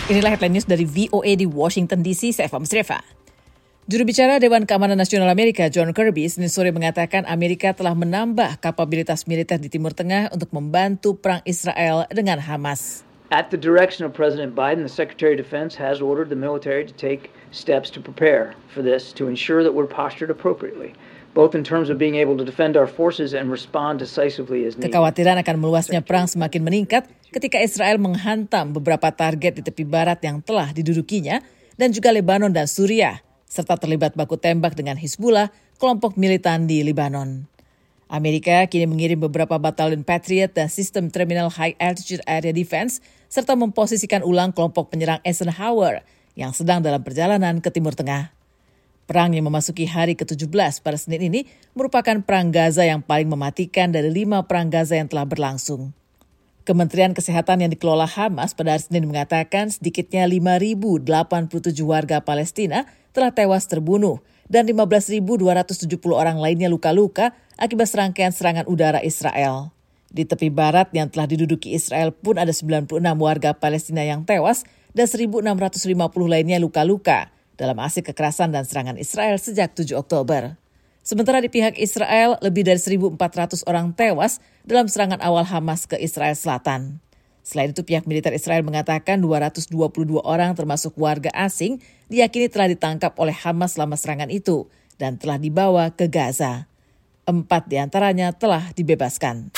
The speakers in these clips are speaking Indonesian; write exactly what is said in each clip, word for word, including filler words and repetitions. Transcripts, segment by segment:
Inilah headline news dari V O A di Washington D C, saya Eva Musrefa. Juru bicara Dewan Keamanan Nasional Amerika, John Kirby, Senin sore mengatakan Amerika telah menambah kapabilitas militer di Timur Tengah untuk membantu perang Israel dengan Hamas. At the direction of President Biden, the Secretary of Defense has ordered the military to take steps to prepare for this, to ensure that we're postured appropriately, both in terms of being able to defend our forces and respond decisively as needed. Kekhawatiran akan meluasnya perang semakin meningkat ketika Israel menghantam beberapa target di tepi barat yang telah didudukinya dan juga Lebanon dan Suriah, serta terlibat baku tembak dengan Hizbullah, kelompok militan di Lebanon. Amerika kini mengirim beberapa batalion Patriot dan sistem Terminal High Altitude Area Defense, serta memposisikan ulang kelompok penyerang Eisenhower yang sedang dalam perjalanan ke Timur Tengah. Perang yang memasuki hari ke tujuh belas pada Senin ini merupakan perang Gaza yang paling mematikan dari lima perang Gaza yang telah berlangsung. Kementerian Kesehatan yang dikelola Hamas pada hari Senin mengatakan sedikitnya lima ribu delapan puluh tujuh warga Palestina telah tewas terbunuh dan lima belas ribu dua ratus tujuh puluh orang lainnya luka-luka akibat serangkaian serangan udara Israel. Di tepi barat yang telah diduduki Israel pun ada sembilan puluh enam warga Palestina yang tewas dan seribu enam ratus lima puluh lainnya luka-luka dalam aksi kekerasan dan serangan Israel sejak tujuh Oktober. Sementara di pihak Israel, lebih dari seribu empat ratus orang tewas dalam serangan awal Hamas ke Israel Selatan. Selain itu, pihak militer Israel mengatakan dua ratus dua puluh dua orang termasuk warga asing diyakini telah ditangkap oleh Hamas selama serangan itu dan telah dibawa ke Gaza. Empat diantaranya telah dibebaskan.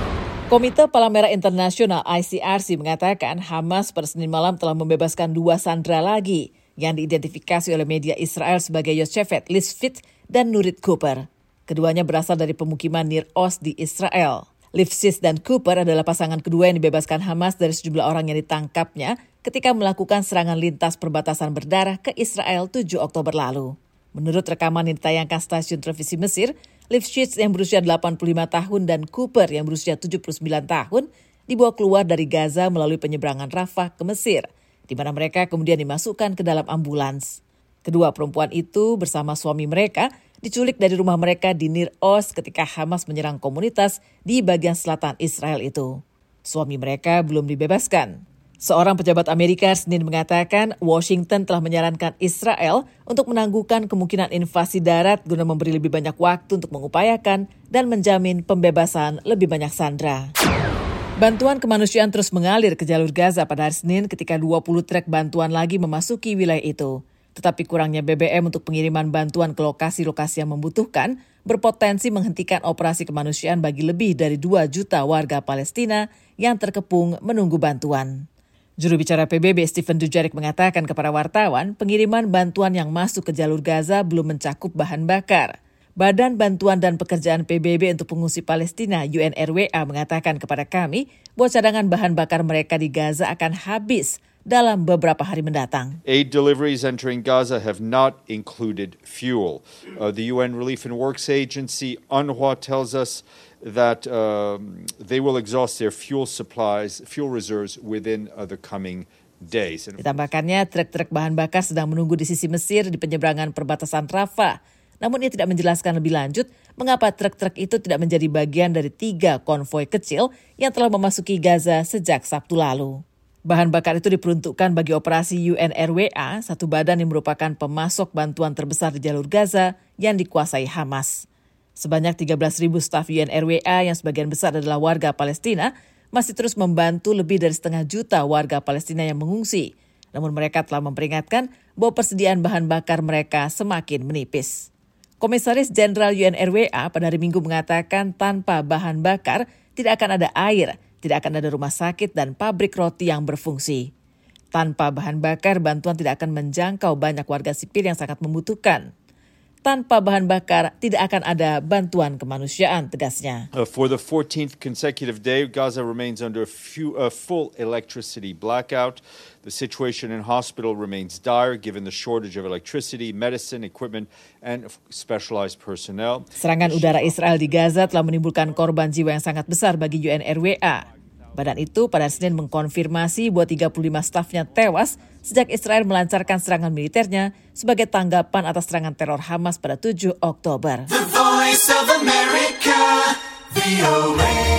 Komite Palang Merah Internasional I C R C mengatakan Hamas pada Senin malam telah membebaskan dua sandera lagi yang diidentifikasi oleh media Israel sebagai Yocheved Lifshitz dan Nurit Cooper. Keduanya berasal dari pemukiman Nir Oz di Israel. Lifshitz dan Cooper adalah pasangan kedua yang dibebaskan Hamas dari sejumlah orang yang ditangkapnya ketika melakukan serangan lintas perbatasan berdarah ke Israel tujuh Oktober lalu. Menurut rekaman yang ditayangkan stasiun televisi Mesir, Lifshitz yang berusia delapan puluh lima tahun dan Cooper yang berusia tujuh puluh sembilan tahun dibawa keluar dari Gaza melalui penyeberangan Rafah ke Mesir, di mana mereka kemudian dimasukkan ke dalam ambulans. Kedua perempuan itu bersama suami mereka diculik dari rumah mereka di Nir Oz ketika Hamas menyerang komunitas di bagian selatan Israel itu. Suami mereka belum dibebaskan. Seorang pejabat Amerika Senin mengatakan Washington telah menyarankan Israel untuk menangguhkan kemungkinan invasi darat guna memberi lebih banyak waktu untuk mengupayakan dan menjamin pembebasan lebih banyak sandera. Bantuan kemanusiaan terus mengalir ke jalur Gaza pada hari Senin ketika dua puluh truk bantuan lagi memasuki wilayah itu. Tetapi kurangnya B B M untuk pengiriman bantuan ke lokasi-lokasi yang membutuhkan berpotensi menghentikan operasi kemanusiaan bagi lebih dari dua juta warga Palestina yang terkepung menunggu bantuan. Juru bicara P B B Stephen Dujarric mengatakan kepada wartawan pengiriman bantuan yang masuk ke jalur Gaza belum mencakup bahan bakar. Badan Bantuan dan Pekerjaan P B B untuk Pengungsi Palestina U N R W A mengatakan kepada kami bahwa cadangan bahan bakar mereka di Gaza akan habis dalam beberapa hari mendatang. Aid deliveries entering Gaza have not included fuel. Uh, the U N Relief and Works Agency, UNRWA, tells us that um, they will exhaust their fuel supplies, fuel reserves within uh, the coming days. Ditambahkannya, truk-truk bahan bakar sedang menunggu di sisi Mesir di penyeberangan perbatasan Rafah. Namun ia tidak menjelaskan lebih lanjut mengapa truk-truk itu tidak menjadi bagian dari tiga konvoi kecil yang telah memasuki Gaza sejak Sabtu lalu. Bahan bakar itu diperuntukkan bagi operasi U N R W A, satu badan yang merupakan pemasok bantuan terbesar di jalur Gaza yang dikuasai Hamas. Sebanyak tiga belas ribu staf U N R W A yang sebagian besar adalah warga Palestina masih terus membantu lebih dari setengah juta warga Palestina yang mengungsi. Namun mereka telah memperingatkan bahwa persediaan bahan bakar mereka semakin menipis. Komisaris Jenderal U N R W A pada hari Minggu mengatakan tanpa bahan bakar tidak akan ada air, tidak akan ada rumah sakit dan pabrik roti yang berfungsi. Tanpa bahan bakar, bantuan tidak akan menjangkau banyak warga sipil yang sangat membutuhkan. Tanpa bahan bakar, tidak akan ada bantuan kemanusiaan, tegasnya. Uh, for the fourteenth consecutive day, Gaza remains under a few, uh, full electricity blackout. The situation in hospital remains dire given the shortage of electricity, medicine, equipment, and specialized personnel. Serangan udara Israel di Gaza telah menimbulkan korban jiwa yang sangat besar bagi U N R W A. Badan itu pada Senin mengkonfirmasi bahwa tiga puluh lima stafnya tewas sejak Israel melancarkan serangan militernya sebagai tanggapan atas serangan teror Hamas pada tujuh Oktober. The Voice of America, V O A.